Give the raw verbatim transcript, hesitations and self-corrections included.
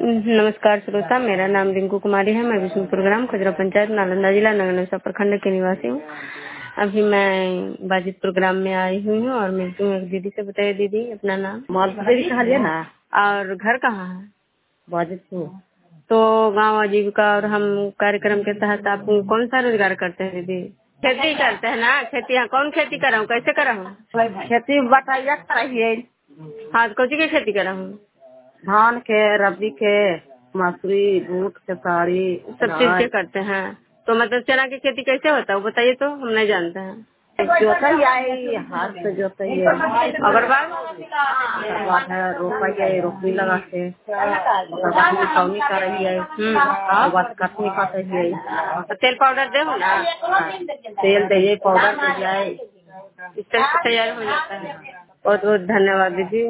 नमस्कार श्रोता, मेरा नाम रिंकू कुमारी है। मैं विष्णुपुर ग्राम खजरा पंचायत नालंदा जिला नगरनौसा प्रखंड की निवासी हूँ। अभी मैं बाजितपुर ग्राम में आई हुई हूँ और मिलती हूँ एक दीदी से। बताइए दीदी अपना नाम। मालती देवी कहा लिया ना। और घर कहाँ है? बाजितपुर। तो गाँव आजीविका और हम कार्यक्रम के तहत आप कौन सा रोजगार करते हैं दीदी? खेती करते हैं ना। खेती यहाँ कौन खेती कर रहा हूँ, कैसे कर रहा हूँ? खेती बताइए कराइए। हाँ, कौची की खेती कर रहा हूँ? धान के, रबी के, मसूरी, बूट के, साड़ी सब चीज के करते हैं। तो मतलब चना की खेती कैसे होता है वो बताइए तो, हम नहीं जानते हैं। जोताई हाथ से जोताइए। अगर बात बाद है रोपाइए, रोपनी लगा के कौनी कर रही है। और बाद कटनी कर रही है। तेल पाउडर दे ना, तेल दे पाउडर दे जाए, इस तरह से तैयार हो जाता है। बहुत बहुत धन्यवाद दीदी।